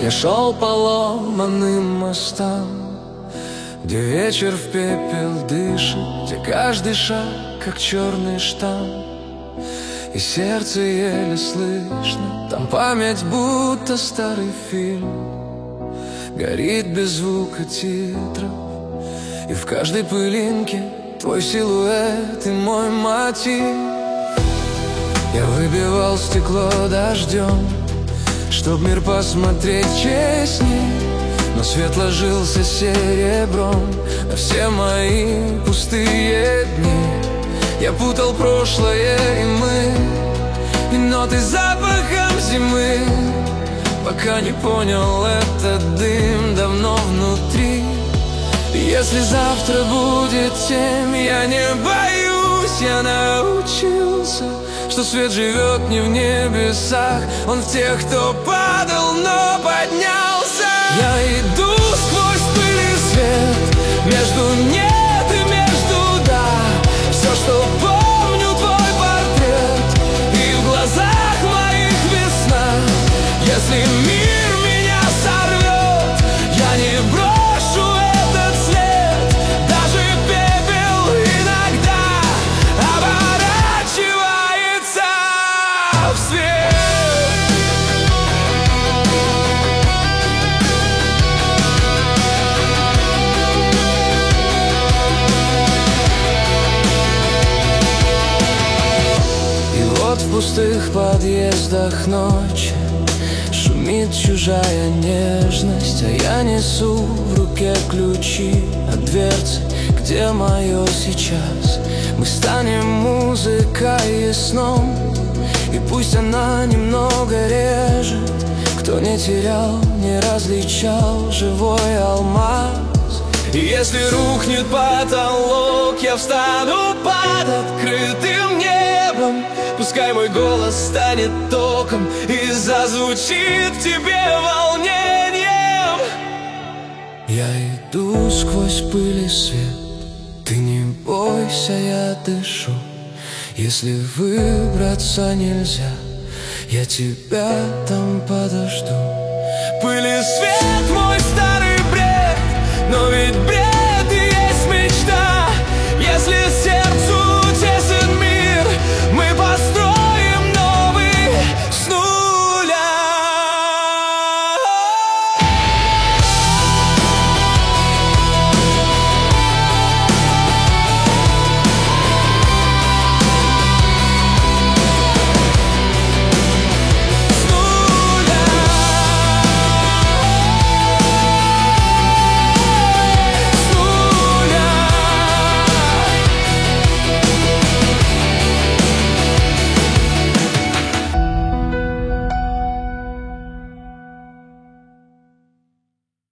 Я шел по ломаным мостам, где вечер в пепел дышит, где каждый шаг как черный штамм, и сердце еле слышно. Там память будто старый фильм, горит без звука титров, и в каждой пылинке твой силуэт и мой мотив. Я выбивал стекло дождем, чтоб мир посмотреть честней, но свет ложился серебром на все мои пустые дни. Я путал прошлое и мы, и ноты запахом зимы, пока не понял, этот дым давно внутри. И если завтра будет тем, я не боюсь, я научился, что свет живет не в небесах, он в тех, кто падал, но поднялся. Я иду сквозь пыль и свет, между нет и между да. Все, что помню, твой портрет, и в глазах моих весна. Если мир меня сорвет, я не брошу этот след. Даже пепел иногда оборачивается в свет. В пустых подъездах ночи шумит чужая нежность, а я несу в руке ключи от дверцы, где мое сейчас. Мы станем музыкой и сном, и пусть она немного режет, кто не терял, не различал живой алмаз. И если рухнет потолок, я встану под открытым небом. Пускай мой голос станет током и зазвучит в тебе волнением. Я иду сквозь пыль и свет, ты не бойся, я дышу. Если выбраться нельзя, я тебя там подожду. Пыль и свет мой стал.